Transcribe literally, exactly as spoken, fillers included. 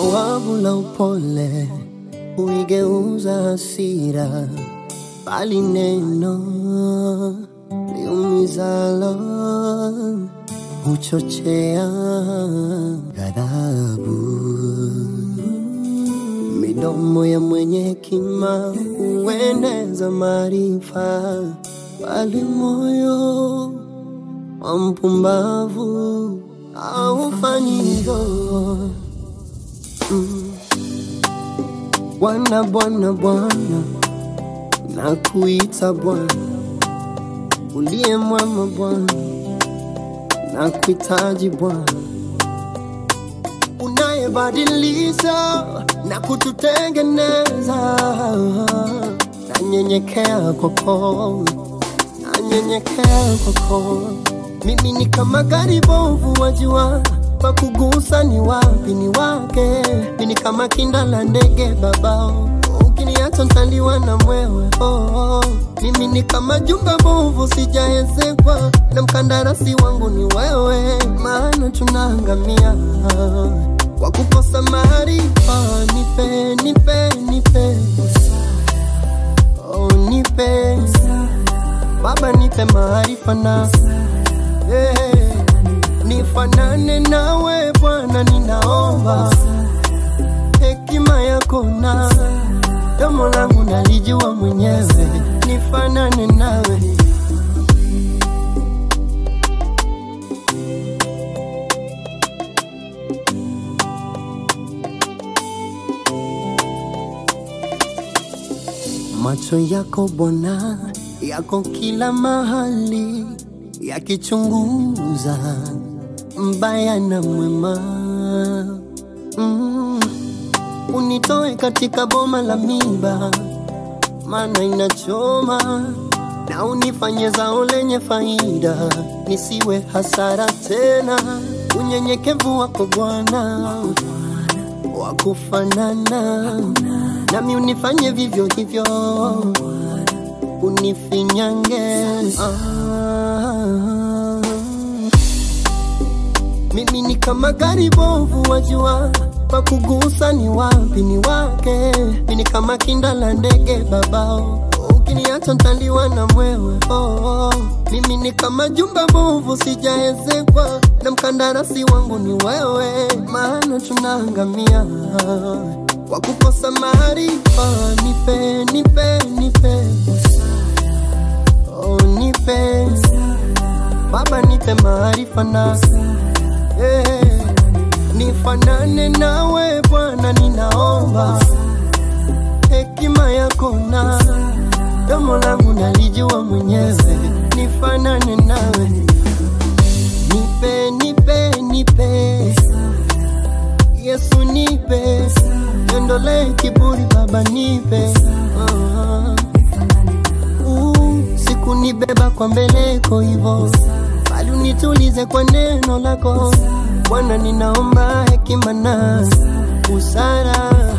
jawabu la upole huigeuza hasira, bali neno liumizalo huchochea ghadhabu. Midomo ya mwenye hekima hueneza maarifa, bali moyo wa mpumbavu haufanyi hivyo. Mm. Bwana, Bwana, Bwana, nakuita Bwana, uliye mwema Bwana, nakuhitaji Bwana, unayebadilisha na kututengeneza. Nanyenyekea kwako, nanyenyekea kwako. Mimi ni kama gari bovu, wajua pa kugusa ni wapi ni wake. Mimi ni kama kinda la ndege babao, ukiniacha nitaliwa na mwewe. Oh, oh. Mimi ni kama jumba bovu sijaezekwa, na mkandarasi wangu ni wewe. Maana tunaangamia kwa kukosa maarifa. Nipe, nipe, nipe, oh nipe Baba, nipe maarifa na hey, nifanane nawe Bwana, ninaomba hekima yako na domo langu nalijua mwenyewe. Nifanane nawe, macho yako Bwana yako kila mahali, yakichunguza mbaya na mwema. Mm. Unitoe katika boma la miba, maana inachoma, na unifanye zao lenye faida, nisiwe hasara tena. Unyenyekevu wako Bwana wakufanana nami, unifanye vivyo hivyo, unifinyange. Ah. Mimi ni kama gari bovu, wajua pa kugusa ni wapi ni wake. Mimi ni kama kinda la ndege babao, ukiniacha nitaliwa na mwewe. Oh, oh. Mimi ni kama jumba bovu sijaezekwa, na mkandarasi wangu ni wewe. Maana tunaangamia kwa kukosa maarifa. Nipe, nipe, nipe, oh nipe Baba, nipe maarifa na hey, nifanane nawe Bwana, ninaomba hekima yako na domo langu nalijua mwenyewe. Nifanane nawe, nipe, nipe, nipe Yesu, nipe ondole kiburi Baba, nipe uh, uh, siku nibeba kwa mbeleko hivyo, bali unitulize kwa neno lako Bwana. Ninaomba hekima na busara.